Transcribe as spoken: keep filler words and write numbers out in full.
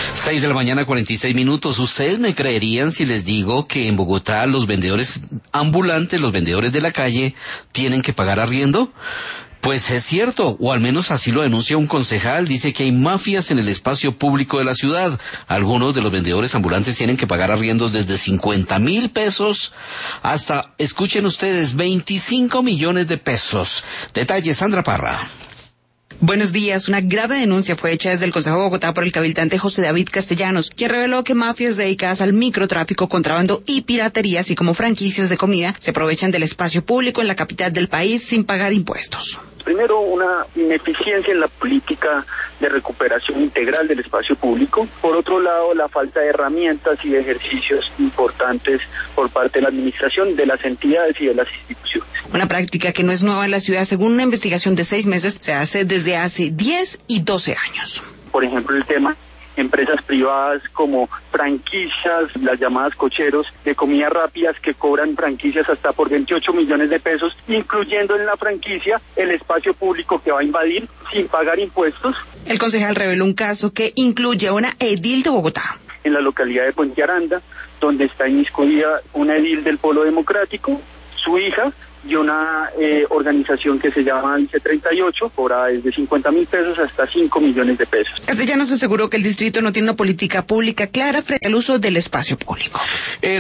Seis de la mañana, cuarenta y seis minutos. ¿Ustedes me creerían si les digo que en Bogotá los vendedores ambulantes, los vendedores de la calle, tienen que pagar arriendo? Pues es cierto, o al menos así lo denuncia un concejal. Dice que hay mafias en el espacio público de la ciudad. Algunos de los vendedores ambulantes tienen que pagar arriendos desde cincuenta mil pesos hasta, escuchen ustedes, veinticinco millones de pesos. Detalles, Sandra Parra. Buenos días. Una grave denuncia fue hecha desde el Consejo de Bogotá por el cabiltante José David Castellanos, quien reveló que mafias dedicadas al microtráfico, contrabando y piratería, así como franquicias de comida, se aprovechan del espacio público en la capital del país sin pagar impuestos. Primero, una ineficiencia en la política de recuperación integral del espacio público. Por otro lado, la falta de herramientas y de ejercicios importantes por parte de la administración, de las entidades y de las instituciones. Una práctica que no es nueva en la ciudad. Según una investigación de seis meses, se hace desde hace diez y doce años. Por ejemplo, el tema empresas privadas como franquicias, las llamadas cocheros de comida rápidas que cobran franquicias hasta por veintiocho millones de pesos, incluyendo en la franquicia el espacio público que va a invadir sin pagar impuestos. El concejal reveló un caso que incluye a una edil de Bogotá. En la localidad de Puente Aranda, donde está inmiscuida una edil del Polo Democrático, su hija, y una eh, organización que se llama I C treinta y ocho, cobra desde cincuenta mil pesos hasta cinco millones de pesos. Castellanos aseguró que el distrito no tiene una política pública clara frente al uso del espacio público. El